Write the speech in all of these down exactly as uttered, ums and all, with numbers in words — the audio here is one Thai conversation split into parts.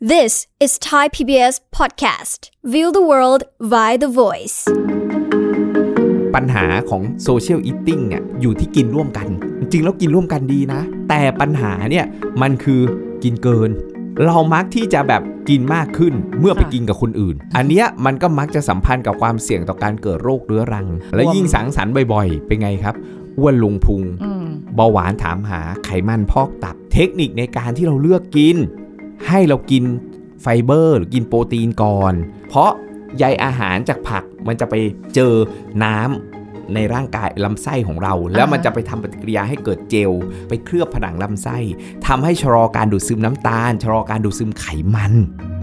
This is Thai พี บี เอส podcast. View the world via the voice. ปัญหาของโซเชียลอีทติ้งเนี่ยอยู่ที่กินร่วมกันจริงๆแล้วกินร่วมกันดีนะแต่ปัญหาเนี่ยมันคือกินเกินเรามักที่จะแบบกินมากขึ้นเมื่อไปกินกับคนอื่นอันเนี้ยมันก็มักจะสัมพันธ์กับความเสี่ยงต่อการเกิดโรคเรื้อรังและยิ่งสังสรรค์บ่อยๆเป็นไงครับอ้วนลงพุงเบาหวานถามหาไขมันพอกตับเทคนิคในการที่เราเลือกกินให้เรากินไฟเบอร์หรือกินโปรตีนก่อนเพราะใยอาหารจากผักมันจะไปเจอน้ำในร่างกายลำไส้ของเราแล้วมันจะไปทำปฏิกิริยาให้เกิดเจลไปเคลือบผนังลำไส้ทำให้ชะลอการดูดซึมน้ำตาลชะลอการดูดซึมไขมัน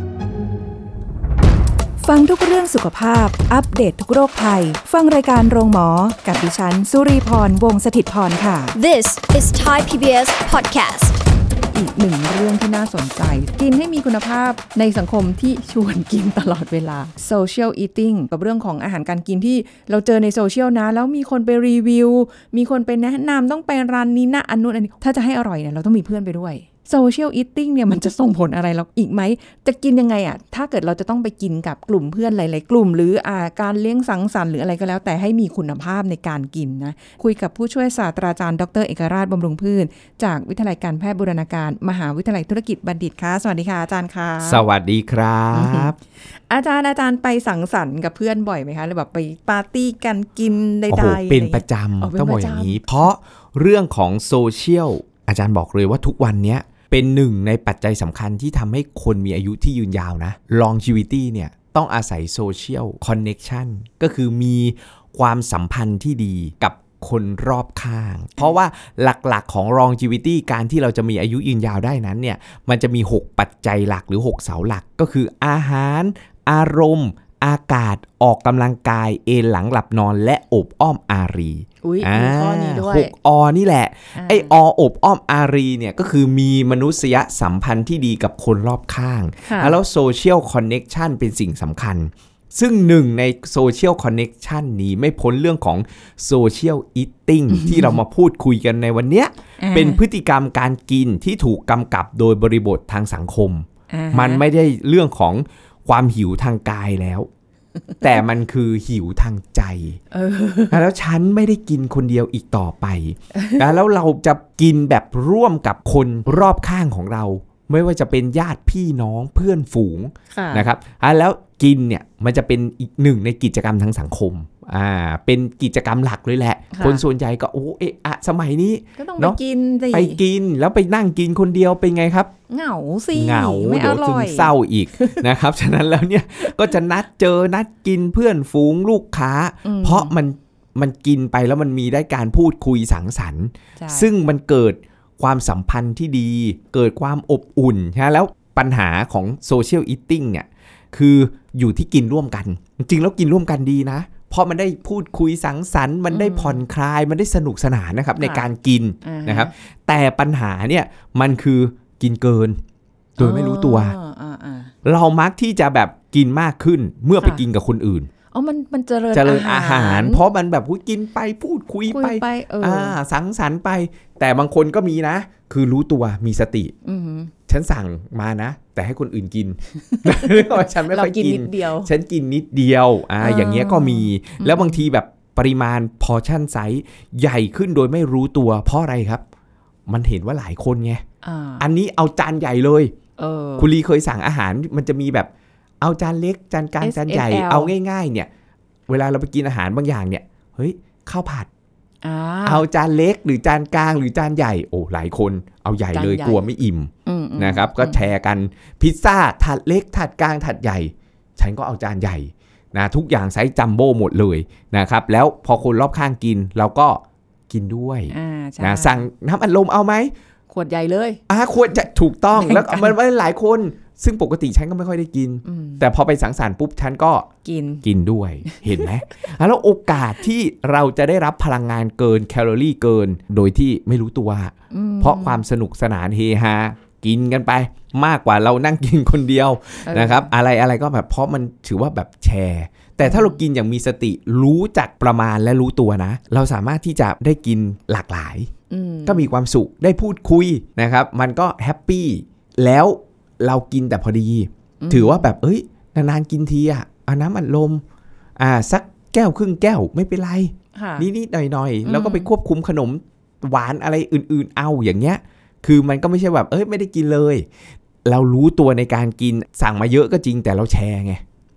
ฟังทุกเรื่องสุขภาพอัปเดต ท, ทุกโรคภัยฟังรายการโรงหมอกับดิฉันสุรีพรวงศ์สถิตพรค่ะ This is Thai พี บี เอส podcast. อีกหนึ่งเรื่องที่น่าสนใจกินให้มีคุณภาพในสังคมที่ชวนกินตลอดเวลา social eating กับเรื่องของอาหารการกินที่เราเจอในโซเชียลนะแล้วมีคนไปรีวิวมีคนไปแนะนำต้องไปร้านนี้นะอันนู้นอันนี้ถ้าจะให้อร่อยเนี่ยเราต้องมีเพื่อนไปด้วยโซเชียลอีทติ้งเนี่ยมันจะส่งผลอะไรเราอีกไหมจะกินยังไงอ่ะถ้าเกิดเราจะต้องไปกินกับกลุ่มเพื่อนหลายๆกลุ่มหรืออ่าการเลี้ยงสังสรรค์หรืออะไรก็แล้วแต่ให้มีคุณภาพในการกินนะคุยกับผู้ช่วยศาสตราจารย์ดรเอกราชบำรุงพืชจากวิทยาลัยการแพทย์บูรณาการมหาวิทยาลัยธุรกิจบัณฑิตค่ะสวัสดีค่ะอาจารย์ค่ะสวัสดีครับอาจารย์อาจารย์ไปสังสรรค์กับเพื่อนบ่อยไหมคะหรือแบบไปปาร์ตี้กันกินใดๆโอ้โหเป็นประจำต้องบอกอย่างนี้เพราะเรื่องของโซเชียลอาจารย์บอกเลยว่าทุกวันนี้เป็นหนึ่งในปัจจัยสำคัญที่ทำให้คนมีอายุที่ยืนยาวนะ longevity เนี่ยต้องอาศัย social connection ก็คือมีความสัมพันธ์ที่ดีกับคนรอบข้างเพราะว่าหลักๆของ longevity การที่เราจะมีอายุยืนยาวได้นั้นเนี่ยมันจะมีหกปัจจัยหลักหรือหกเสาหลักก็คืออาหารอารมณ์อากาศออกกำลังกายเอนหลังหลับนอนและอบอ้อมอารีอุ้ยมีข้อนี้ด้วยหกอนี่แหละไอออบอ้อมอารีเนี่ยก็คือมีมนุษยสัมพันธ์ที่ดีกับคนรอบข้างแล้วโซเชียลคอนเน็กชันเป็นสิ่งสำคัญซึ่งหนึ่งในโซเชียลคอนเน็กชันนี้ไม่พ้นเรื่องของโซเชียลอีทติ้งที่เรามาพูดคุยกันในวันนี้เป็นพฤติกรรมการกินที่ถูกกำกับโดยบริบททางสังคมมันไม่ได้เรื่องของความหิวทางกายแล้วแต่มันคือหิวทางใจแล้วฉันไม่ได้กินคนเดียวอีกต่อไปแล้วเราจะกินแบบร่วมกับคนรอบข้างของเราไม่ว่าจะเป็นญาติพี่น้องเพื่อนฝูงนะครับแล้วกินเนี่ยมันจะเป็นอีกหนึ่งในกิจกรรมทางสังคมอ่าเป็นกิจกรรมหลักเลยแหละคนส่วนใหญ่ก็โอ้เอะอะสมัยนี้ก็ต้องไปกินสิไปกินแล้วไปนั่งกินคนเดียวเป็นไงครับเหงาสิเหงาเดี๋ยวซึมเศร้าอีกนะครับฉะนั้นแล้วเนี่ยก็จะนัดเจอนัดกินเพื่อนฝูงลูกค้าเพราะมันมันกินไปแล้วมันมีได้การพูดคุยสังสรรค์ซึ่งมันเกิดความสัมพันธ์ที่ดีเกิดความอบอุ่นนะแล้วปัญหาของโซเชียลอีทติ้งเนี่ยคืออยู่ที่กินร่วมกันจริงๆแล้วกินร่วมกันดีนะเพราะมันได้พูดคุยสังสรรค์มันได้ผ่อนคลายมันได้สนุกสนานนะครับในการกินนะครับแต่ปัญหาเนี่ยมันคือกินเกินโดยไม่รู้ตัวเรามักที่จะแบบกินมากขึ้นเมื่อไปกินกับคนอื่นอ๋อมันมันเจริญเจริญอาหารเพราะมันแบบกินไปพูดคุยไปอ่าสังสรรค์ไปแต่บางคนก็มีนะคือรู้ตัวมีสติฉันสั่งมานะแต่ให้คนอื่นกินฉันไม่ค่อยกินฉันกินนิดเดียวอ่าอย่างเงี้ยก็มีแล้วบางทีแบบปริมาณพอร์ชั่นไซส์ใหญ่ขึ้นโดยไม่รู้ตัวเพราะอะไรครับมันเห็นว่าหลายคนไง อ, อันนี้เอาจานใหญ่เลยคุณลีเคยสั่งอาหารมันจะมีแบบเอาจานเล็กจานกลางจานใหญ่เอาง่ายๆเนี่ยเวลาเราไปกินอาหารบางอย่างเนี่ยเฮ้ยข้าวผัดเอาจานเล็กหรือจานกลางหรือจานใหญ่โอ้หลายคนเอาใหญ่เลยกลัวไม่อิ่มนะครับก็แชร์กันพิซซ่าถาดเล็กถาดกลางถาดใหญ่ฉันก็เอาจานใหญ่นะทุกอย่างไซส์จัมโบ้หมดเลยนะครับแล้วพอคนรอบข้างกินเราก็กินด้วยนะสั่งน้ำอัดลมเอาไหมขวดใหญ่เลยอ่าขวดจะถูกต้องแล้วมันไว้หลายคนซึ่งปกติฉันก็ไม่ค่อยได้กินแต่พอไปสังสรรค์ปุ๊บฉันก็กินกินด้วยเห็นไหมแล้วโอกาสที่เราจะได้รับพลังงานเกินแคลอรี่เกินโดยที่ไม่รู้ตัวเพราะความสนุกสนานเฮฮากินกันไปมากกว่าเรานั่งกินคนเดียวนะครับอะไรอะไรก็แบบเพราะมันถือว่าแบบแชร์แต่ถ้าเรากินอย่างมีสติรู้จักประมาณและรู้ตัวนะเราสามารถที่จะได้กินหลากหลายก็มีความสุขได้พูดคุยนะครับมันก็แฮปปี้แล้วเรากินแต่พอดีถือว่าแบบเอ้ยนานๆกินทีอ่ะเอาน้ำอัดลมอ่าสักแก้วครึ่งแก้วไม่เป็นไรนิดๆหน่อยๆแล้วก็ไปควบคุมขนมหวานอะไรอื่นๆเอาอย่างเงี้ยคือมันก็ไม่ใช่แบบเอ้ยไม่ได้กินเลยเรารู้ตัวในการกินสั่งมาเยอะก็จริงแต่เราแชร์ไง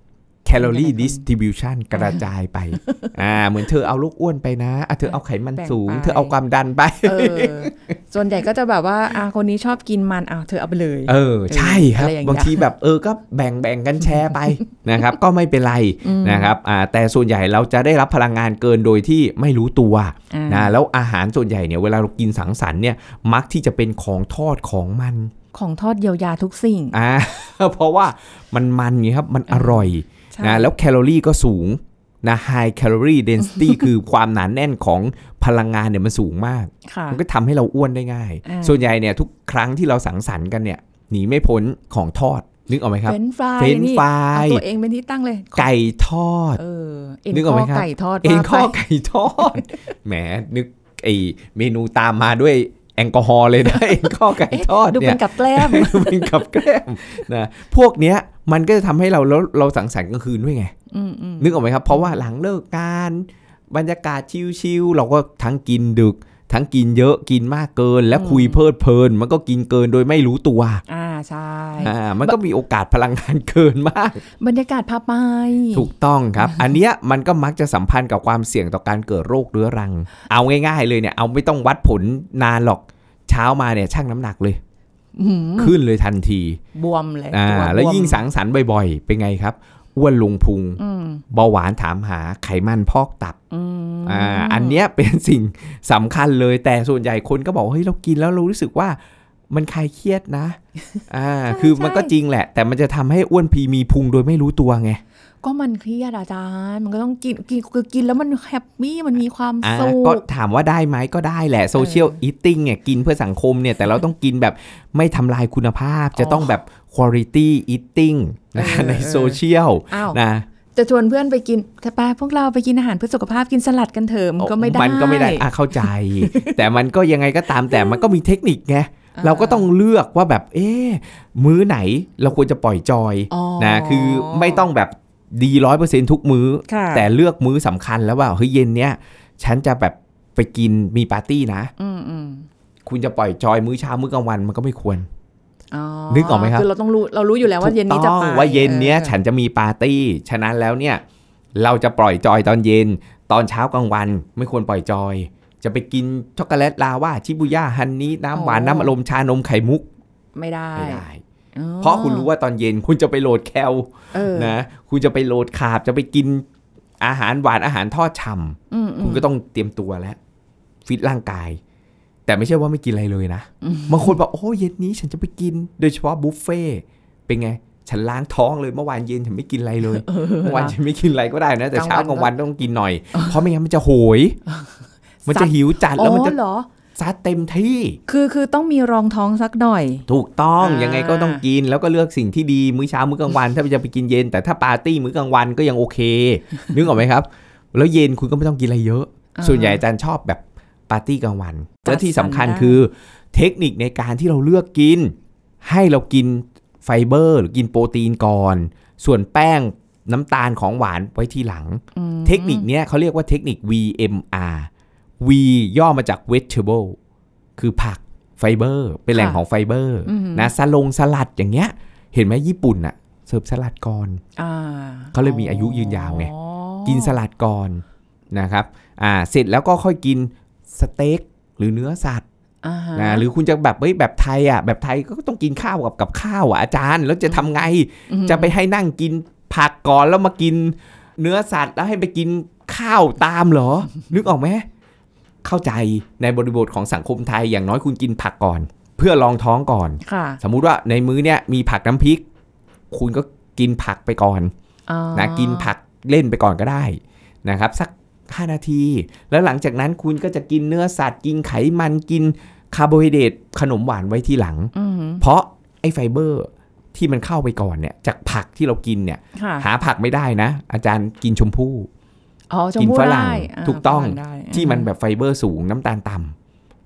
calorie distribution กระจายไปอ่าเหมือนเธอเอาลูกอ้วนไปนะอ่ะเธอเอาไขมันสูงเธอเอาความดันไปเออส่วนใหญ่ก็จะแบบว่าอ่ะคนนี้ชอบกินมันอ่ะเธอเอาไปเลยเออใช่ครับบางทีแบบเออก็แบ่งแบ่งกันแชร์ไป นะครับก็ไม่เป็นไรนะครับอ่าแต่ส่วนใหญ่เราจะได้รับพลังงานเกินโดยที่ไม่รู้ตัวนะแล้วอาหารส่วนใหญ่เนี่ยเวลาเรากินสังสรรค์เนี่ยมักที่จะเป็นของทอดของมันของทอดเยียวยาทุกสิ่งอ่าเพราะว่ามันมันไงครับมันอร่อยนะแล้วแคลอรี่ก็สูงนะ high calorie density คือความหนาแน่นของพลังงานเนี่ยมันสูงมากมันก็ทำให้เราอ้วนได้ง่ายส่วนใหญ่เนี่ยทุกครั้งที่เราสังสรรค์กันเนี่ยหนีไม่พ้นของทอดนึกออกไหมครับเฟรนช์ฟรายเฟรนช์ฟรายตัวเองเป็นที่ตั้งเลยไก่ทอดเออนึกออกไหมครับไก่ทอดเอ็นข้อไก่ทอดแหมนึกไอเมนูตามมาด้วยแอลกอฮอล์เลยนะเอ็นข้อไก่ทอดเนี่ยดูเป็นกับแกล้มเป็นกับแกล้มนะพวกเนี้ยมันก็จะทำให้เราแล้วเราสังสรรค์กลางคืนด้วยไงนึกออกไหมครับเพราะว่าหลังเลิกงานบรรยากาศชิลๆเราก็ทั้งกินดึกทั้งกินเยอะกินมากเกินและคุยเพลิดเพลินมันก็กินเกินโดยไม่รู้ตัวอ่าใช่อ่ามันก็มีโอกาสพลังงานเกินมากบรรยากาศพาไปถูกต้องครับ อันเนี้ยมันก็มักจะสัมพันธ์กับความเสี่ยงต่อการเกิดโรคเรื้อรังเอาง่ายๆเลยเนี่ยเอาไม่ต้องวัดผลนานหรอกเช้ามาเนี่ยชั่งน้ำหนักเลยขึ้นเลยทันทีบวมเลยอ่าแล้วยิ่งสังสรรค์บ่อยๆเป็นไงครับอ้วนลงพุงเบาหวานถามหาไขมันพอกตับอ่าอันเนี้ยเป็นสิ่งสำคัญเลยแต่ส่วนใหญ่คนก็บอกเฮ้ยเรากินแล้วเรารู้สึกว่ามันคลายเครียดนะอ่าคือมันก็จริงแหละแต่มันจะทำให้อ้วนพีมีพุงโดยไม่รู้ตัวไงก็มันเครียดอาจารย์มันก็ต้องกินกินคือกินแล้วมันแฮปปี้มันมีความสุขก็ถามว่าได้ไหมก็ได้แหละโซเชียลอีทติ้งเนี่ยกินเพื่อสังคมเนี่ยแต่เราต้องกินแบบไม่ทำลายคุณภาพจะต้องแบบ quality eating นะในโซเชียลนะจะชวนเพื่อนไปกินแต่ไปพวกเราไปกินอาหารเพื่อสุขภาพกินสลัดกันเถอะมันก็ไม่ได้มันก็ไม่ได้อ่ะเข้าใจ แต่มันก็ยังไงก็ตามแต่มันก็มีเทคนิคไงเราก็ต้องเลือกว่าแบบเอ๊ะมื้อไหนเราควรจะปล่อยจอยนะคือไม่ต้องแบบดี ร้อยเปอร์เซ็นต์ ทุกมื้อแต่เลือกมื้อสำคัญแล้วว่าเฮ้ยเย็นเนี้ยฉันจะแบบไปกินมีปาร์ตี้นะคุณจะปล่อยจอยมื้อเช้ามื้อกลางวันมันก็ไม่ควรนึกออกไหมครับคือเราต้องรู้เรารู้อยู่แล้วว่าเย็นนี้จะไปว่าเย็นเนี้ยฉันจะมีปาร์ตี้ฉะนั้นแล้วเนี่ยเราจะปล่อยจอยตอนเย็นตอนเช้ากลางวันไม่ควรปล่อยจอยจะไปกินช็อกโกแลตลาวาชิบุย่าฮันนี่น้ำหวานน้ำอารมณ์ชานมไข่มุกไม่ได้ไม่ได้เพราะคุณรู้ว่าตอนเย็นคุณจะไปโหลดแคลนะคุณจะไปโหลดคาร์บจะไปกินอาหารหวานอาหารทอดฉ่ำคุณก็ต้องเตรียมตัวแล้วฟิตร่างกายแต่ไม่ใช่ว่าไม่กินอะไรเลยนะบางคนบอกโอ้เย็นนี้ฉันจะไปกินโดยเฉพาะบุฟเฟ่เป็นไงฉันล้างท้องเลยเมื่อวานเย็นฉันไม่กินอะไรเลยเมื่อวานฉันไม่กินอะไรก็ได้นะแต่เช้ากลางวันต้องกินหน่อยเพราะไม่งั้นมันจะโหยมันจะหิวจัดแล้วมันจะซัดเต็มที่คือคือต้องมีรองท้องสักหน่อยถูกต้องยังไงก็ต้องกินแล้วก็เลือกสิ่งที่ดีมื้อเช้ามื้อกลางวันถ้าจะไปกินเย็นแต่ถ้าปาร์ตี้มื้อกลางวันก็ยังโอเคนึกออกไหมครับแล้วเย็นคุณก็ไม่ต้องกินอะไรเยอะส่วนใหญ่อาจารย์ชอบแบบปาร์ตี้กลางวันและที่สำคัญคือเทคนิคในการที่เราเลือกกินให้เรากินไฟเบอร์หรือกินโปรตีนก่อนส่วนแป้งน้ำตาลของหวานไว้ทีหลังเทคนิคนี้เขาเรียกว่าเทคนิค วี เอ็ม อาร์ V ย่อมาจาก vegetable คือผักไฟเบอร์เป็นแหล่งของไฟเบอร์นะสลงสลัดอย่างเงี้ยเห็นไหมญี่ปุ่นอะเสิร์ฟสลัดก่อนเขาเลยมีอายุยืนยาวไงกินสลัดก่อนนะครับอ่าเสร็จแล้วก็ค่อยกินสเต็กหรือเนื้อสัตว์นะหรือคุณจะแบบเฮ้ยแบบไทยอ่ะแบบไทยก็ต้องกินข้าวกับกับข้าวอ่ะอาจารย์แล้วจะทำไงจะไปให้นั่งกินผักก่อนแล้วมากินเนื้อสัตว์แล้วให้ไปกินข้าวตามเหรอนึกออกไหมเข้าใจในบริบทของสังคมไทยอย่างน้อยคุณกินผักก่อนเพื่อรองท้องก่อนสมมุติว่าในมื้อเนี้ยมีผักน้ำพริกคุณก็กินผักไปก่อนนะกินผักเล่นไปก่อนก็ได้นะครับสักห้านาทีแล้วหลังจากนั้นคุณก็จะกินเนื้อสัตว์กินไขมันกินคาร์โบไฮเดรตขนมหวานไว้ทีหลังเพราะไอ้ไฟเบอร์ที่มันเข้าไปก่อนเนี่ยจากผักที่เรากินเนี่ยหาผักไม่ได้นะอาจารย์กินชมพู่กินฝรั่งถูกต้องที่มันแบบไฟเบอร์สูงน้ำตาลต่ำ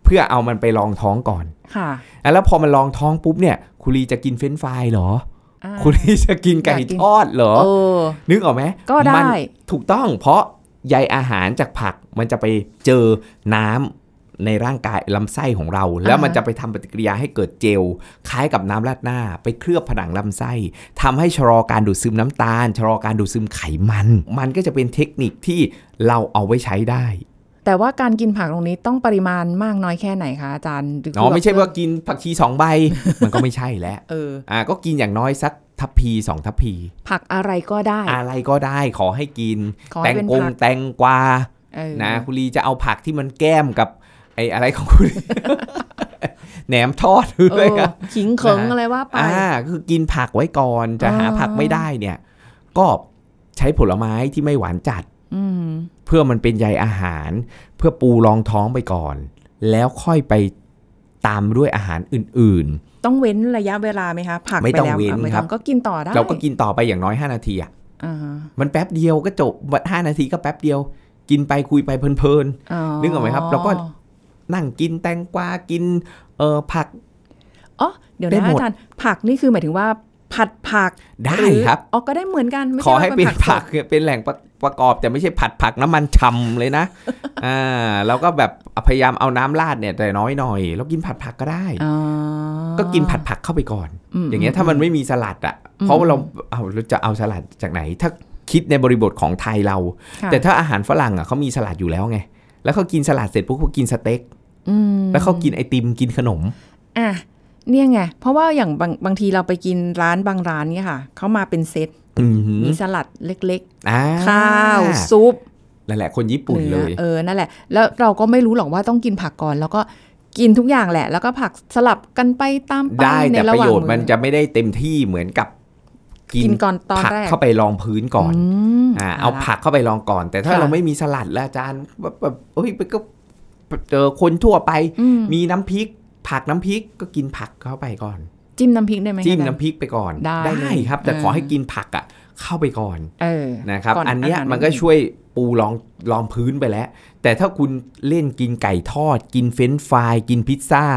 เพื่อเอามันไปรองท้องก่อนค่ะแล้วพอมันรองท้องปุ๊บเนี่ยคุณลีจะกินเฟรนช์ฟรายเหรอคุณลีจะกินไก่ทอดเหรอนึกออกไหมก็ได้ถูกต้องเพราะใยอาหารจากผักมันจะไปเจอน้ำในร่างกายลำไส้ของเราแล้วมันจะไปทำปฏิกิริยาให้เกิดเจลคล้ายกับน้ำราดหน้าไปเคลือบผนังลำไส้ทำให้ชะลอการดูดซึมน้ำตาลชะลอการดูดซึมไขมันมันก็จะเป็นเทคนิคที่เราเอาไว้ใช้ได้แต่ว่าการกินผักตรงนี้ต้องปริมาณมากน้อยแค่ไหนคะอาจารย์อ๋อไม่ใช่ว่ากินผักชีสองใบ มันก็ไม่ใช่แล้วเอออ่าก็กินอย่างน้อยสักทัพพีสองทัพพีผักอะไรก็ได้อะไรก็ได้ขอให้กินแตงกงแตงกวานะคุณลีจะเอาผักที่มันแก้มกับไอ้อะไรของคุณแหนมทอดหรืออะไรอ่ะขิงเขิงอะไรว่าไปอ่าคือกินผักไว้ก่อนจะหาผักไม่ได้เนี่ยก็ใช้ผลไม้ที่ไม่หวานจัดเพื่อมันเป็นใยอาหารเพื่อปูรองท้องไปก่อนแล้วค่อยไปตามด้วยอาหารอื่นๆต้องเว้นระยะเวลาไหมคะผักไปแล้วไม่ต้องเว้นครับก็กินต่อได้เราก็กินต่อไปอย่างน้อยห้านาทีอ่ะมันแป๊บเดียวก็จบห้านาทีก็แป๊บเดียวกินไปคุยไปเพลินๆนึกออกไหมครับเราก็นั่งกินแตงกวากินเอ่อผักอ๋อเดี๋ยวนะอาจารย์ผักนี่คือหมายถึงว่าผัดผักได้ครับอ๋อก็ได้เหมือนกันขอให้เป็นผักเป็นแหล่งประกอบแต่ไม่ใช่ผัดผักน้ำมันฉ่ำเลยนะอ่าแล้วก็แบบพยายามเอาน้ำราดเนี่ยแต่น้อยหน่อยแล้วกินผัดผักก็ได้ก็กินผัดผักเข้าไปก่อนอย่างเงี้ยถ้ามันไม่มีสลัดอ่ะเพราะว่าเราเอาเราจะเอาสลัดจากไหนถ้าคิดในบริบทของไทยเราแต่ถ้าอาหารฝรั่งอ่ะเขามีสลัดอยู่แล้วไงแล้วเขากินสลัดเสร็จปุ๊บเขากินสเต็กแล้วเขากินไอติมกินขนมอ่ะเนี่ยไงเพราะว่าอย่างบางบางทีเราไปกินร้านบางร้านเนี่ยค่ะเขามาเป็นเซตมีสลัดเล็กๆข้าวซุปนั่นแหละคนญี่ปุ่นเลยเออนั่นแหละแล้วเราก็ไม่รู้หรอกว่าต้องกินผักก่อนแล้วก็กินทุกอย่างแหละแล้วก็ผักสลับกันไปตามไปได้แต่ประโยชน์มันจะไม่ได้เต็มที่เหมือนกับกินก่อนตอนแรกผักเข้าไปรองพื้นก่อนอ่าเอาผักเข้าไปรองก่อนแต่ถ้าเราไม่มีสลัดแล้วอาจารย์แบบเฮ้ยก็เจอคนทั่วไปมีน้ำพริกผักน้ำพริกก็กินผักเข้าไปก่อนจิ้มน้ำพริกได้ไหมจิ้มน้ำพริกไปก่อนได้ครับแต่ขอให้กินผักอ่ะเข้าไปก่อนนะครับอันนี้มันก็ช่วยปูรองรองพื้นไปแล้วแต่ถ้าคุณเล่นกินไก่ทอดกินเฟรนช์ฟรายกินพิซซ่า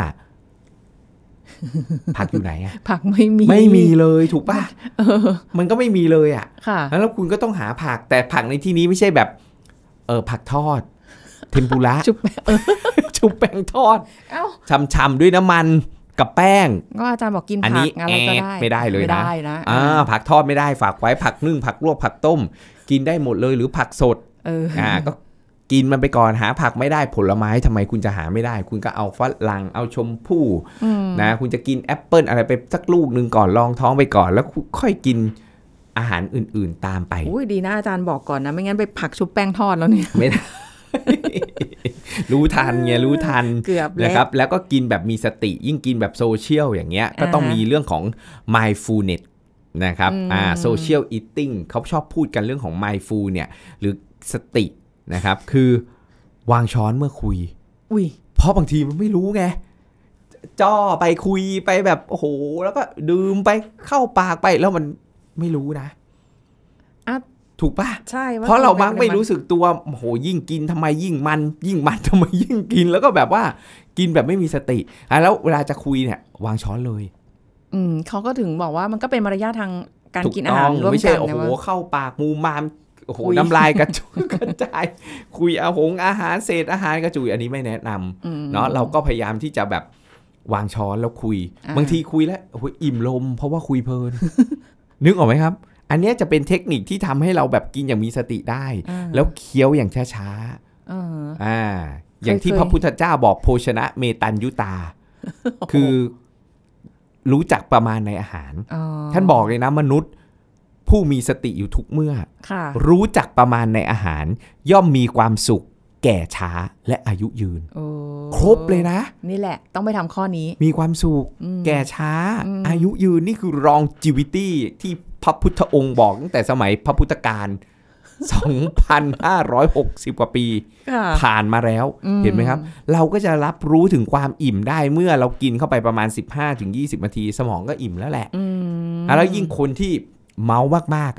ผักอยู่ไหนอ่ะผักไม่มีไม่มีเลยถูกป่ะมันก็ไม่มีเลยอ่ะแล้วคุณก็ต้องหาผักแต่ผักในที่นี้ไม่ใช่แบบเออผักทอดเทมปุระชุบชุบแป้งทอดช่ำๆด้วยน้ำมันกับแป้งก็อาจารย์บอกกินผักอะไรก็ได้ไม่ได้เลยนะนะอ่าผักทอดไม่ได้ฝากไว้ผักนึ่งผักลวกผักต้มกินได้หมดเลยหรือผักสดอ่าก็กินมันไปก่อนหาผักไม่ได้ผลไม้ทำไมคุณจะหาไม่ได้คุณก็เอาฝรั่งเอาชมพู่นะคุณจะกินแอปเปิ้ลอะไรไปสักลูกนึงก่อนรองท้องไปก่อนแล้วค่อยกินอาหารอื่นๆตามไปอุ้ยดีนะอาจารย์บอกก่อนนะไม่งั้นไปผักชุบแป้งทอดแล้วเนี่ยไม่ได้รู้ทันไงรู้ทันนะครับแล้วก็กินแบบมีสติยิ่งกินแบบโซเชียลอย่างเงี้ยก็ต้องมีเรื่องของ mindfulness นะครับอ่า social eating เขาชอบพูดกันเรื่องของ mindful เนี่ยหรือสตินะครับคือวางช้อนเมื่อคุยอุ้ยเพราะบางทีมันไม่รู้ไงจ้อไปคุยไปแบบโอ้โหแล้วก็ดื่มไปเข้าปากไปแล้วมันไม่รู้นะถูกป่ะใช่เพราะเรามักไม่รู้สึกตัวโอ้โหยิ่งกินทำไมยิ่งมันยิ่งมันทำไมยิ่งกินแล้วก็แบบว่ากินแบบไม่มีสติอ่ะแล้วเวลาจะคุยเนี่ยวางช้อนเลยอืมเขาก็ถึงบอกว่ามันก็เป็นมารยาททางการกินอาหารร่วมกันไม่ใช่โอ้โหเข้าปากมูมามโอ้โหน้ำลายกระจุยกระจายคุยอาหงอาหารเศษอาหารกระจุยอันนี้ไม่แนะนำเนาะเราก็พยายามที่จะแบบวางช้อนแล้วคุยบางทีคุยแล้วโอ้โหอิ่มลมเพราะว่าคุยเพลิน นึกออกไหมครับอันนี้จะเป็นเทคนิคที่ทำให้เราแบบกินอย่างมีสติได้แล้วเคี้ยวอย่างช้าๆอ่าอย่างที่พระพุทธเจ้าบอกโภชนะเมตัญยุตาคือรู้จักประมาณในอาหารท่านบอกเลยนะมนุษย์ผู้มีสติอยู่ทุกเมื่อรู้จักประมาณในอาหารย่อมมีความสุขแก่ช้าและอายุยืนครบเลยนะนี่แหละต้องไปทำข้อนี้มีความสุขแก่ช้าอายุยืนนี่คือ longevity ที่พระพุทธองค์บอกตั้งแต่สมัยพระพุทธกาล สองพันห้าร้อยหกสิบ กว่าปีผ่านมาแล้วเห็นไหมครับเราก็จะรับรู้ถึงความอิ่มได้เมื่อเรากินเข้าไปประมาณ สิบห้าถึงยี่สิบ นาทีสมองก็อิ่มแล้วแหละแล้วยิ่งคนที่เมามากๆอ่ะแ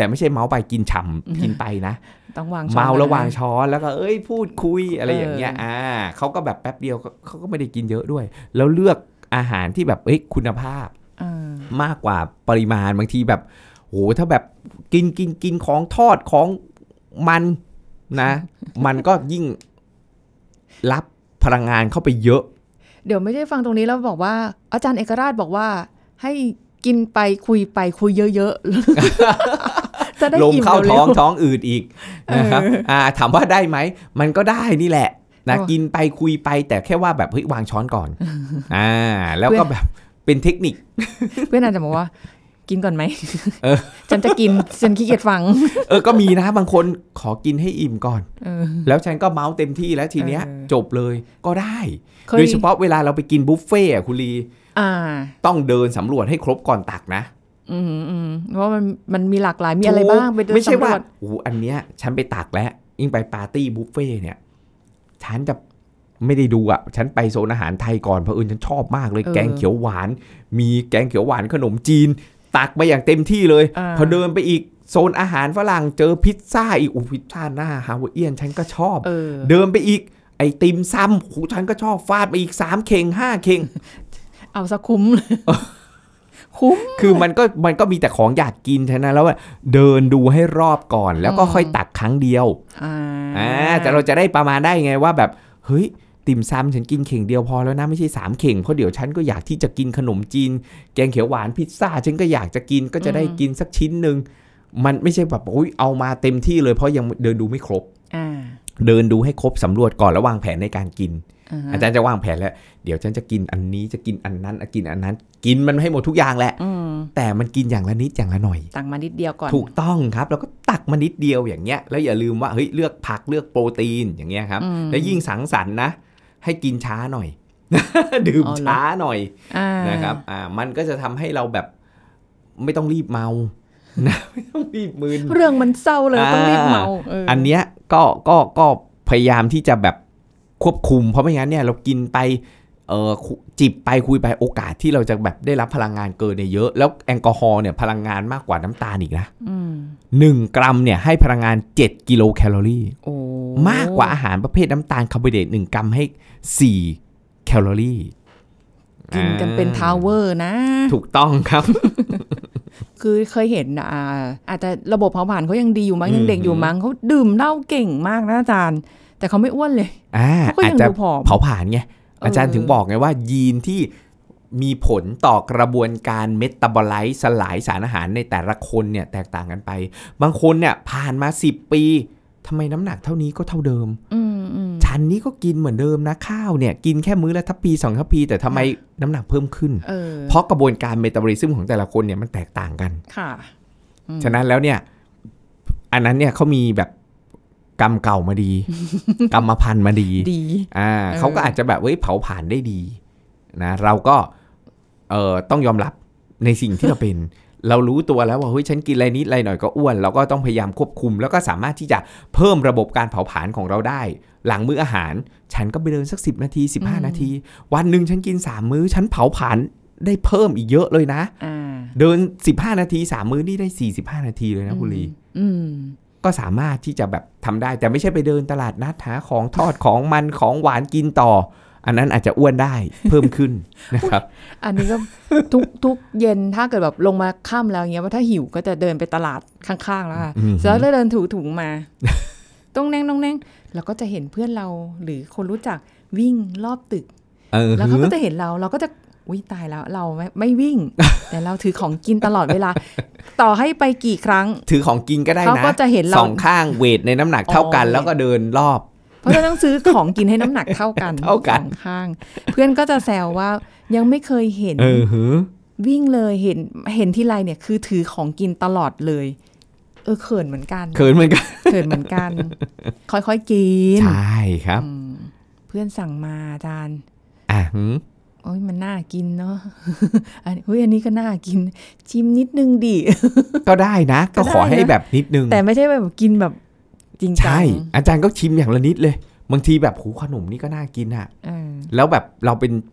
แต่ไม่ใช่เมาไปกินฉ่ำกินไปนะต้องวางช้อนเมาแล้ววางช้อนแล้วก็เอ้ยพูดคุยอะไรอย่างเงี้ยอ่าเขาก็แบบแป๊บเดียวเขาก็ไม่ได้กินเยอะด้วยแล้วเลือกอาหารที่แบบเอ้ยคุณภาพมากกว่าปริมาณบางทีแบบโหถ้าแบบกินกินกินของทอดของมันนะ มันก็ยิ่งรับพลังงานเข้าไปเยอะเดี๋ยวไม่ใช่ฟังตรงนี้แล้วบอกว่าอาจารย์เอกราชบอกว่าให้กินไปคุยไปคุยเยอะๆจะได้ลมเข้าท้องท้องอืดอีกนะครับอ่าถามว่าได้ไหมมันก็ได้นี่แหละนะกินไปคุยไปแต่แค่ว่าแบบเฮ้ยวางช้อนก่อนอ่าแล้วก็แบบเป็นเทคนิคเพื่อนอาจจะบอกว่ากินก่อนไหมเออฉันจะกินฉันขี้เกียจฟังเออก็มีนะบางคนขอกินให้อิ่มก่อนแล้วฉันก็เมาส์เต็มที่แล้วทีเนี้ยจบเลยก็ได้โดยเฉพาะเวลาเราไปกินบุฟเฟ่อะคุณลีต้องเดินสำรวจให้ครบก่อนตักนะอืมเพราะมันมันมีหลากหลายมีอะไรบ้างไปเดินสำรวจไม่ใช่ว่าโอ้อันเนี้ยฉันไปตักแล้วยิ่งไปปาร์ตี้บุฟเฟ่เนี่ยฉันจะไม่ได้ดูอ่ะฉันไปโซนอาหารไทยก่อนเพราะเอิญฉันชอบมากเลยแกงเขียวหวานมีแกงเขียวหวานขนมจีนตักมาอย่างเต็มที่เลยพอเดินไปอีกโซนอาหารฝรั่งเจอพิซซ่าอีกอู้พิซซ่าหน้าฮาวายเอียนฉันก็ชอบเดินไปอีกไอติมซ้ำโหฉันก็ชอบฟาดไปอีกสามเข่งห้าเข่งเอาซะคุ้มคุ้มคือมันก็มันก็มีแต่ของอยากกินฉะนั้นแล้วเดินดูให้รอบก่อนแล้วก็ค่อยตักครั้งเดียวอ่าแต่เราจะได้ประมาณได้ไงว่าแบบเฮ้ยติ่มซำฉันกินเข่งเดียวพอแล้วนะไม่ใช่สามเข่งเพราะเดี๋ยวฉันก็อยากที่จะกินขนมจีนแกงเขียวหวานพิซซ่าฉันก็อยากจะกินก็จะได้กินสักชิ้นนึงมันไม่ใช่แบบโอ้ยเอามาเต็มที่เลยเพราะยังเดินดูไม่ครบเดินดูให้ครบสำรวจก่อนแล้ววางแผนในการกิน uh-huh. อาจารย์จะวางแผนแล้วเดี๋ยวฉันจะกินอันนี้จะกินอันนั้นกินอันนั้นกินมันให้หมดทุกอย่างแหละแต่มันกินอย่างละนิดอย่างละหน่อยตักมานิดเดียวก่อนถูกต้องครับแล้วก็ตักมานิดเดียวอย่างเงี้ยแล้วอย่าลืมว่าเฮ้ยเลือกผักเลือกโปรตีนอย่างเงี้ยครับแล้วยิ่งสังสรรค์นะให้กินช้าหน่อย ดื่มช้าหน่อยนะครับอ่ามันก็จะทำให้เราแบบไม่ต้องรีบเมานะไม่ต้องรีบมึนเรื่องมันเศร้าเลยต้องรีบเมาอ, อันเนี้ยก็ก็ก็พยายามที่จะแบบควบคุมเพราะไม่งั้นเนี่ยเรากินไปเออจิบไปคุยไปโอกาสที่เราจะแบบได้รับพลังงานเกินเนี่ยเยอะแล้วแอลกอฮอล์เนี่ยพลังงานมากกว่าน้ำตาลอีกนะหนึ่งกรัมเนี่ยให้พลังงานเจ็ดกิโลแคลอรี่มากกว่าอาหารประเภทน้ำตาลคาร์โบไฮเดรตหนึ่งกรัมให้สี่แคลอรี่กินกันเป็นทาวเวอร์นะถูกต้องครับคือเคยเห็นอ่าอาจจะระบบเผาผลาญเขายังดีอยู่มั้งยังเด็กอยู่มั้งเขาดื่มเหล้าเก่งมากนะอาจารย์แต่เขาไม่อ้วนเลยเขาก็ยังดูผอมเผาผลาญไงอาจารย์ถึงบอกไงว่ายีนที่มีผลต่อกระบวนการเมตาบอไลซ์สลายสารอาหารในแต่ละคนเนี่ยแตกต่างกันไปบางคนเนี่ยผ่านมาสิบปีทำไมน้ำหนักเท่านี้ก็เท่าเดิมฉันนี้ก็กินเหมือนเดิมนะข้าวเนี่ยกินแค่มื้อละทัพพีสองทัพพีแต่ทำไมน้ำหนักเพิ่มขึ้น เ, เพราะกระบวนการเมตาบอลิซึมของแต่ละคนเนี่ยมันแตกต่างกันค่ะฉะนั้นแล้วเนี่ยอันนั้นเนี่ยเขามีแบบกรรมเก่ามาดี กรรมพันธุ์มาดีอ่าเขาก็อาจจะแบบเว้ยเผาผลาญได้ดีนะเราก็เอ่อต้องยอมรับในสิ่งที่เราเป็น เรารู้ตัวแล้วว่าเฮ้ยฉันกินอะไรนิดอะไรหน่อยก็อ้วนเราก็ต้องพยายามควบคุมแล้วก็สามารถที่จะเพิ่มระบบการเผาผลาญของเราได้หลังมื้ออาหารฉันก็ไปเดินสักสิบนาทีสิบห้านาทีวันนึงฉันกินสามมื้อฉันเผาผลาญได้เพิ่มอีกเยอะเลยนะเดินสิบห้านาทีสามมื้อนี่ได้สี่สิบห้านาทีเลยนะคุณลีก็สามารถที่จะแบบทำได้แต่ไม่ใช่ไปเดินตลาดนัดหาของทอดของมันของหวานกินต่ออันนั้นอาจจะอ้วนได้เพิ่มขึ้นนะครับอันนี้ก็ทุกทุกเย็นถ้าเกิดแบบลงมาค่ำแล้วเงี้ยว่าถ้าหิวก็จะเดินไปตลาดข้างๆแล้วค่ะแล้วเดินถูถุงมาต้องแน่งต้องแน่งแล้วก็จะเห็นเพื่อนเราหรือคนรู้จักวิ่งรอบตึกแล้วเขาก็จะเห็นเราเราก็จะอุ้ยตายแล้วเราไม่ไม่วิ่งแต่เราถือของกินตลอดเวลาต่อให้ไปกี่ครั้งถือของกินก็ได้นะเขาก็จะเห็นเราสองข้างเวทในน้ำหนักเท่ากันแล้วก็เดินรอบเพราะจะต้องซื้อของกินให้น้ำหนักเท่ากันเท่ากันข้างเพื่อนก็จะแซวว่ายังไม่เคยเห็นวิ่งเลยเห็นเห็นที่ไรเนี่ยคือถือของกินตลอดเลยเออเขินเหมือนกันเขินเหมือนกันเขินเหมือนกันค่อยๆกินใช่ครับเพื่อนสั่งมาอาจารย์อ่ะโอ้ยมันน่ากินเนาะอันเฮ้ยอันนี้ก็น่ากินชิมนิดนึงดิก็ได้นะก็ขอให้แบบนิดนึงแต่ไม่ใช่แบบกินแบบจริงจังใช่อาจารย์ก็ชิมอย่างละนิดเลยบางทีแบบหูขนมนี่ก็น่ากินอ่ะแล้วแบบเราเป็นแบบ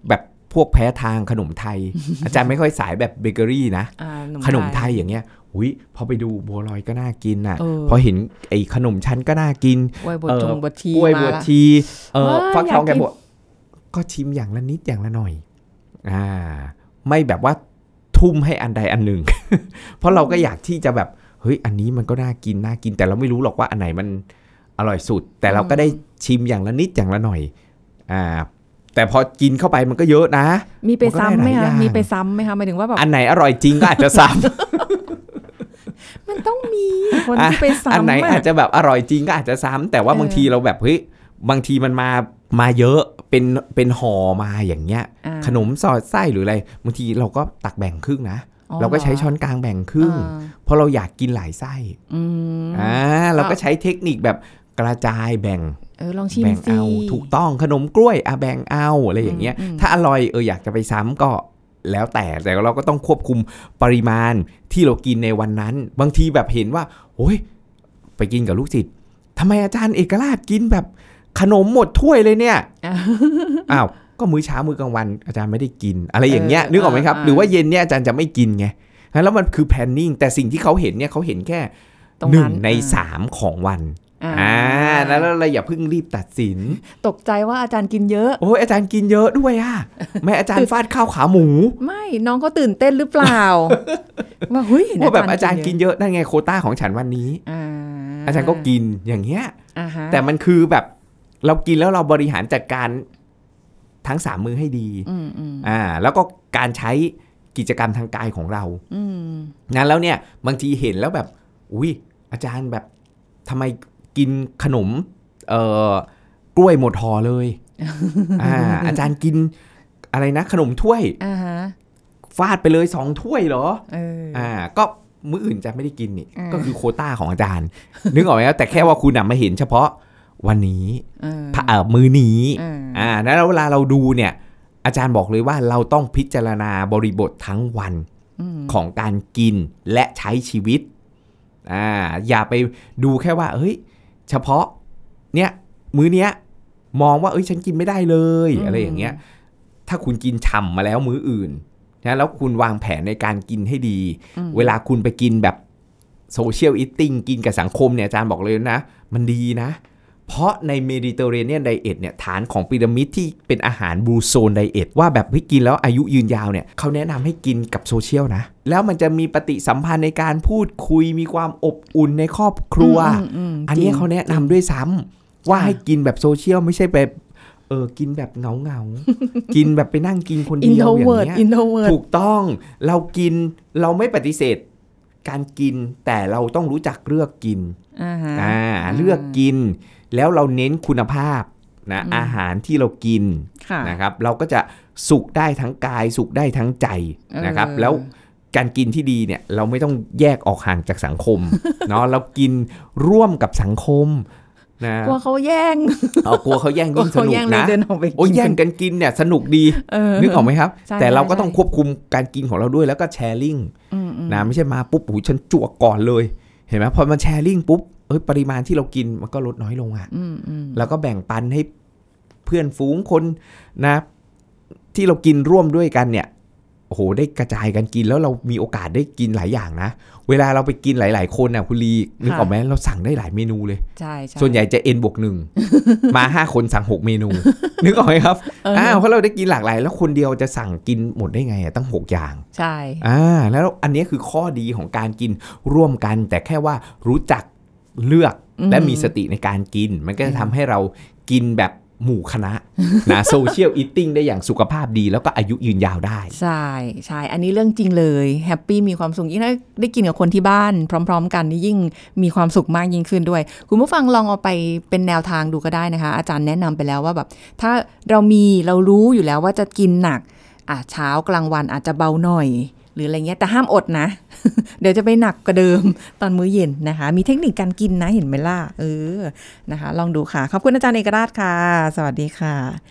พวกแพ้ทางขนมไทย อาจารย์ไม่ค่อยสายแบบเบเกอรี่นะขนมไทยอย่างเงี้ยอุ้ยพอไปดูบัวลอยก็น่ากินอ่ะพอเห็นไอ้ขนมชั้นก็น่ากินกล้วยบวชบวชีกล้วยบวชีเออฟักทองแกบอกก็ชิมอย่างละนิดอย่างละหน่อยอ่าไม่แบบว่าทุ่มให้อันใดอันหนึ่ง เพราะเราก็อยากที่จะแบบเฮ้ยอันนี้มันก็น่ากินน่ากินแต่เราไม่รู้หรอกว่าอันไหนมันอร่อยสุดแต่เราก็ได้ชิมอย่างละนิดอย่างละหน่อยอ่าแต่พอกินเข้าไปมันก็เยอะนะมีไปซ้ำไหมคะมีไปซ้ำไหมคะหมายถึงว่าแบบอันไหนอร่อยจริงก็อาจจะซ้ำ มันต้องมีคนที่ไปซ้ำอันไหนอาจจะแบบอร่อยจริงก็อาจจะซ้ำแต่ว่าบางทีเราแบบเฮ้ยบางทีมันมามาเยอะเป็นเป็นห่อมาอย่างเงี้ยขนมสอดไส้หรืออะไรบางทีเราก็ตักแบ่งครึ่งนะเราก็ใช้ช้อนกลางแบ่งครึ่งเพราะเราอยากกินหลายไส้อ่าเราก็ใช้เทคนิคแบบกระจายแบ่งเออลองชิมแบ่งเอาถูกต้องขนมกล้วยอ่ะแบ่งเอาอะไรอย่างเงี้ยถ้าอร่อยเอออยากจะไปซ้ำก็แล้วแต่แต่เราก็ต้องควบคุมปริมาณที่เรากินในวันนั้นบางทีแบบเห็นว่าโอ้ยไปกินกับลูกศิษย์ทำไมอาจารย์เอกราชกินแบบขนมหมดถ้วยเลยเนี่ยอ้าวก็มื้อเช้ามื้อกลางวันอาจารย์ไม่ได้กินอะไรอย่างเงี้ยนึกออกไหมครับหรือว่าเย็นเนี่ยอาจารย์จะไม่กินไงแล้วมันคือ planning แต่สิ่งที่เขาเห็นเนี่ยเขาเห็นแค่หนึ่งในสามของวันอ่าแล้วเราอย่าเพิ่งรีบตัดสินตกใจว่าอาจารย์กินเยอะโอ้ยอาจารย์กินเยอะด้วยอ่ะแม่อาจารย์ฟาดข้าวขาหมูไม่น้องก็ตื่นเต้นหรือเปล่าว่าเฮ้ยว่าแบบอาจารย์กินเยอะนั่นไงโควต้าของฉันวันนี้อาจารย์ก็กินอย่างเงี้ยแต่มันคือแบบเรากินแล้วเราบริหารจัดการทั้งสามมื้อให้ดีอ่าแล้วก็การใช้กิจกรรมทางกายของเรางั้นแล้วเนี่ยบางทีเห็นแล้วแบบอุ้ยอาจารย์แบบทำไมกินขนมเอ่อกล้วยหมดห่อเลยอ่าอาจารย์กินอะไรนะขนมถ้วยฟาดไปเลยสองถ้วยเหรออ่าก็มื้ออื่นจะไม่ได้กินนี่ก็คือโควต้าของอาจารย์นึกออกไหมครับแต่แค่ว่าคุณนำมาเห็นเฉพาะวันนี้เอ่อมื้อนี้อ่าแล้วเวลาเราดูเนี่ยอาจารย์บอกเลยว่าเราต้องพิจารณาบริบททั้งวันของการกินและใช้ชีวิตอ่าอย่าไปดูแค่ว่าเฮ้ยเฉพาะเนี้ยมื้อเนี้ยมองว่าเอ้ยฉันกินไม่ได้เลยอะไรอย่างเงี้ยถ้าคุณกินฉ่ำมาแล้วมื้ออื่นนะแล้วคุณวางแผนในการกินให้ดีเวลาคุณไปกินแบบโซเชียลอีทติ้งกินกับสังคมเนี่ยอาจารย์บอกเลยนะมันดีนะเพราะในเมดิเตอร์เรเนียนไดเอทเนี่ยฐานของพีระมิดที่เป็นอาหารบลูโซนไดเอทว่าแบบให้กินแล้วอายุยืนยาวเนี่ยเขาแนะนำให้กินกับโซเชียลนะแล้วมันจะมีปฏิสัมพันธ์ในการพูดคุยมีความอบอุ่นในครอบครัว อ, อันนี้เขาแนะนำด้วยซ้ำว่าให้กินแบบโซเชียลไม่ใช่แบบเออกินแบบเงาเงา กินแบบไปนั่งกินคนเดียวอย่างเงี้ยถูกต้องเรากินเราไม่ปฏิเสธการกินแต่เราต้องรู้จักเลือกกินอ่าเลือกกินแล้วเราเน้นคุณภาพนะอาหารที่เรากินนะครับเราก็จะสุขได้ทั้งกายสุขได้ทั้งใจนะครับแล้วการกินที่ดีเนี่ยเราไม่ต้องแยกออกห่างจากสังคมเนาะเรากินร่วมกับสังคมนะกลัวเขาแย่งเอากลัวเขาแย่งยิ่งสนุกนะโอ้ยแย่งกันกินเนี่ยสนุกดีนึกออกไหมครับแต่เราก็ต้องควบคุมการกินของเราด้วยแล้วก็แชร์ลิงนะไม่ใช่มาปุ๊บหูฉันจั่วก่อนเลยเห็นไหมพอมันแชร์ลิงปุ๊บเอ้ยปริมาณที่เรากินมันก็ลดน้อยลงอ่ะแล้วก็แบ่งปันให้เพื่อนฝูงคนนะที่เรากินร่วมด้วยกันเนี่ยโอ้โหได้กระจายกันกินแล้วเรามีโอกาสได้กินหลายอย่างนะเวลาเราไปกินหลายๆคนน่ะคุณลีนึกออกไหมเราสั่งได้หลายเมนูเลยใช่ส่วนใหญ่จะ n บวกหนึ่งมาห้าคนสั่งหกเมนูนึกออกไหมครับอ้าวเพราะเราได้กินหลากหลายแล้วคนเดียวจะสั่งกินหมดได้ไงตั้งหกอย่างใช่อ่าแล้วอันนี้คือข้อดีของการกินร่วมกันแต่แค่ว่ารู้จักเลือกและมีสติในการกินมันก็จะทำให้เรากินแบบหมู่คณะนะโซเชียลอีทติ้งได้อย่างสุขภาพดีแล้วก็อายุยืนยาวได้ใช่ใช่อันนี้เรื่องจริงเลยแฮปปี้มีความสุขยิ่งถ้าได้กินกับคนที่บ้านพร้อมๆกันนี่ยิ่งมีความสุขมากยิ่งขึ้นด้วยคุณผู้ฟังลองเอาไปเป็นแนวทางดูก็ได้นะคะอาจารย์แนะนำไปแล้วว่าแบบถ้าเรามีเรารู้อยู่แล้วว่าจะกินหนักอ่ะเช้ากลางวันอาจจะเบาหน่อยหรืออะไรเงี้ยแต่ห้ามอดนะ เดี๋ยวจะไปหนักกว่าเดิมตอนมื้อเย็นนะคะมีเทคนิคการกินนะเห็นไหมล่ะเออนะคะลองดูค่ะขอบคุณอาจารย์เอกราชค่ะสวัสดีค่ะ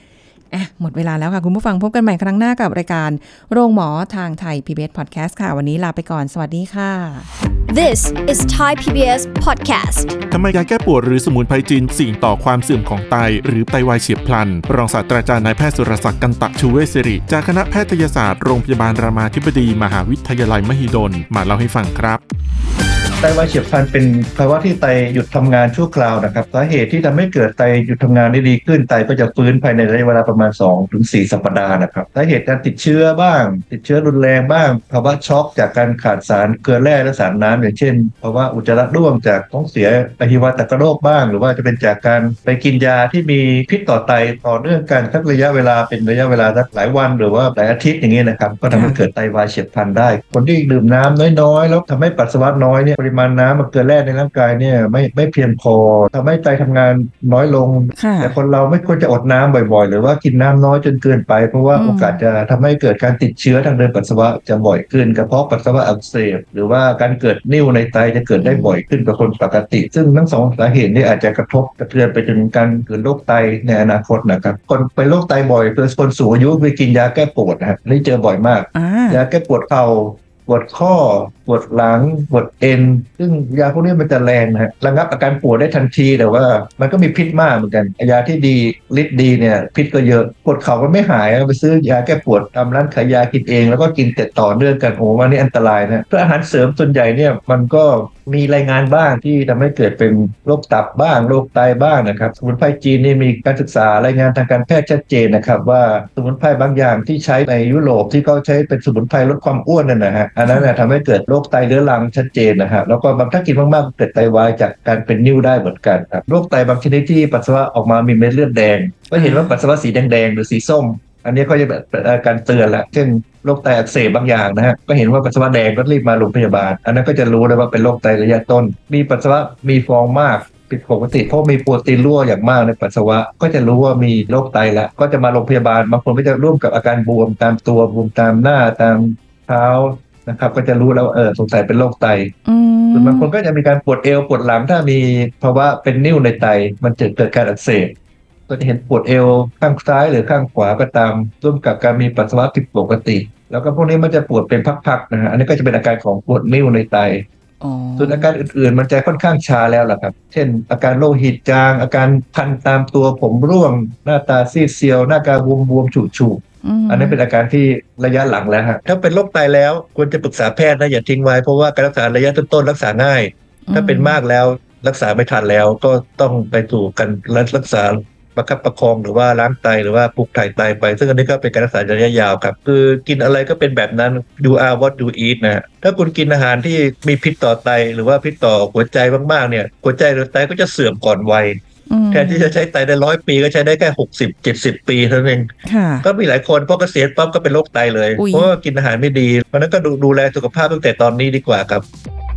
อ่ะหมดเวลาแล้วค่ะคุณผู้ฟังพบกันใหม่ครั้งหน้ากับรายการโรงหมอทางไทย พี บี เอส Podcast ค่ะวันนี้ลาไปก่อนสวัสดีค่ะ This is Thai พี บี เอส Podcast ทำไมยาแก้ปวดหรือสมุนไพรจีนเสี่ยงต่อความเสื่อมของไตหรือไตวายเฉียบพลันรองศาสตราจารย์นายแพทย์สุรศักดิ์กันตะชูเวชศิริจากคณะแพทยศาสตร์โรงพยาบาลรามาธิบดีมหาวิทยาลัยมหิดลมาเล่าให้ฟังครับไตวายเฉียบพลันเป็นภาวะที่ไตหยุดทำงานชั่วคราวนะครับสาเหตุที่ทำให้เกิดไตหยุดทำงานได้ดีขึ้นไตก็จะฟื้นภายในระยะเวลาประมาณ สองถึงสี่ สัปดาห์นะครับสาเหตุการติดเชื้อบ้างติดเชื้อรุนแรงบ้างภาวะช็อกจากการขาดสารเกลือแร่และสารน้ำอย่างเช่นภาวะอุจจาระร่วงจากท้องเสียอหิวาตกโรคบ้างหรือว่าจะเป็นจากการไปกินยาที่มีพิษต่อไตต่อเนื่องกันสักระยะเวลาเป็นระยะเวลาสักหลายวันหรือว่าหลายอาทิตย์อย่างนี้นะครับก็ทำให้เกิดไตวายเฉียบพลันได้คนที่ดื่มน้ำน้อยๆแล้วทำให้ปัสสาวะน้อยเนี่ยปริมาณน้ำมันเกินแร่ในร่างกายเนี่ยไม่ไม่เพียงพอทำให้ไตทำงานน้อยลงแต่คนเราไม่ควรจะอดน้ำบ่อยๆหรือว่ากินน้ำน้อยจนเกินไปเพราะว่าโอกาสจะทำให้เกิดการติดเชื้อทางเดินปัสสาวะจะบ่อยขึ้นกระเพาะปัสสาวะอักเสบหรือว่าการเกิดนิ่วในไตจะเกิดได้บ่อยขึ้นกว่าคนปกติซึ่งทั้งสองสาเหตุนี้อาจจะกระทบกระเทือนไปถึงการเกิดโรคไตในอนาคตนะครับคนเป็นโรคไตบ่อยคือคนสูงอายุไปกินยาแก้ปวดนะฮะนี่เจอบ่อยมากยาแก้ปวดเข่าปวดข้อปวดหลังปวดเอ็นซึ่งยาพวกนี้มันจะแรงนะฮะระงับอาการปวดได้ทันทีแต่ว่ามันก็มีพิษมากเหมือนกันยาที่ดีฤทธิ์ดีเนี่ยพิษก็เยอะปวดเข่าก็ไม่หายไปซื้อยาแก้ปวดตามร้านขายยากินเองแล้วก็กินติดต่อเนื่องกันโอ้วันนี้อันตรายนะเพื่ออาหารเสริมส่วนใหญ่เนี่ยมันก็มีรายงานบ้างที่ทำให้เกิดเป็นโรคตับบ้างโรคไตบ้างนะครับสมุนไพรจีนนี่มีการศึกษารายงานทางการแพทย์ชัดเจนนะครับว่าสมุนไพรบางอย่างที่ใช้ในยุโรปที่เขาใช้เป็นสมุนไพรลดความอ้วนนั่นนะฮะอันนั้นทำให้เกิดโรคไตเรื้อรังชัดเจนนะฮะแล้วก็บางถ้ากินมากๆเกิดไตวายจากการเป็นนิ่วได้เหมือนกันครับโรคไตบางชนิดที่ปัสสาวะออกมามีเม็ดเลือดแดงก็เห็นว่าปัสสาวะสีแดงๆหรือสีส้มอันนี้ก็จะเป็นอาการเตือนละเช่นโรคไตอักเสบบางอย่างนะฮะก็เห็นว่าปัสสาวะแดงก็รีบมาโรงพยาบาลอันนั้นก็จะรู้เลยว่าเป็นโรคไตระยะต้นมีปัสสาวะมีฟองมากผิดปกติเพราะมีโปรตีนรั่วอย่างมากในปัสสาวะก็จะรู้ว่ามีโรคไตแล้วก็จะมาโรงพยาบาลบางคนก็จะร่วมกับอาการบวมตามตัวบวมตามหน้าตามเท้านะครับก็จะรู้แล้วเออสงสัยเป็นโรคไตส่วนบางคนก็จะมีการปวดเอวปวดหลังถ้ามีภาวะเป็นนิ่วในไตมันจะเกิดการอักเสบก็จะเห็นปวดเอวข้างซ้ายหรือข้างขวาก็ตามร่วมกับการมีปัสสาวะผิดปกติแล้วก็พวกนี้มันจะปวดเป็นพักๆนะฮะอันนี้ก็จะเป็นอาการของปวดนิ่วในไตส่วนอาการอื่นๆมันจะค่อนข้างชาแล้วล่ะครับเช่นอาการโลหิตจางอาการคันตามตัวผมร่วงหน้าตาซีดเซียวหน้าตาบวมๆฉุกๆอันนี้เป็นอาการที่ระยะหลังแล้วฮะถ้าเป็นโรคไตแล้วควรจะปรึกษาแพทย์นะอย่าทิ้งไว้เพราะว่าการรักษาระยะต้นๆรักษาง่ายถ้าเป็นมากแล้วรักษาไม่ทันแล้วก็ต้องไปสู่การรักษาประคับประคองหรือว่าล้างไตหรือว่าปลูกถ่ายไตไปซึ่งอันนี้ก็เป็นการรักษาระยะยาวครับคือกินอะไรก็เป็นแบบนั้น you are what you eat นะถ้าคุณกินอาหารที่มีพิษต่อไตหรือว่าพิษต่อหัวใจมากๆเนี่ยหัวใจหรือไตก็จะเสื่อมก่อนวัยแทนที่จะใช้ไตได้ร้อยปีก็ใช้ได้แค่หกสิบ เจ็ดสิบปีเท่านั้นเองก็มีหลายคนพอเกษียณปั๊บก็เป็นโรคไตเลยเพราะว่ากินอาหารไม่ดีเพราะนั้นก็ดูดูแลสุขภาพตั้งแต่ตอนนี้ดีกว่าครับ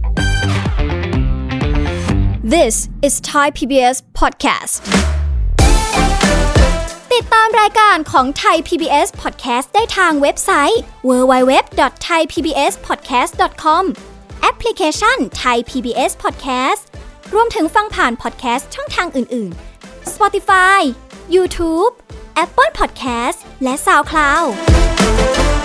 This is Thai พี บี เอส Podcast ติดตามรายการของ Thai พี บี เอส Podcast ได้ทางเว็บไซต์ ดับเบิลยู ดับเบิลยู ดับเบิลยู ดอท ไทย พี บี เอส พอดแคสต์ ดอท คอม แอปพลิเคชัน Thai พี บี เอส Podcast รวมถึงฟังผ่าน podcast ช่องทางอื่นๆ Spotify YouTube Apple Podcast และ SoundCloud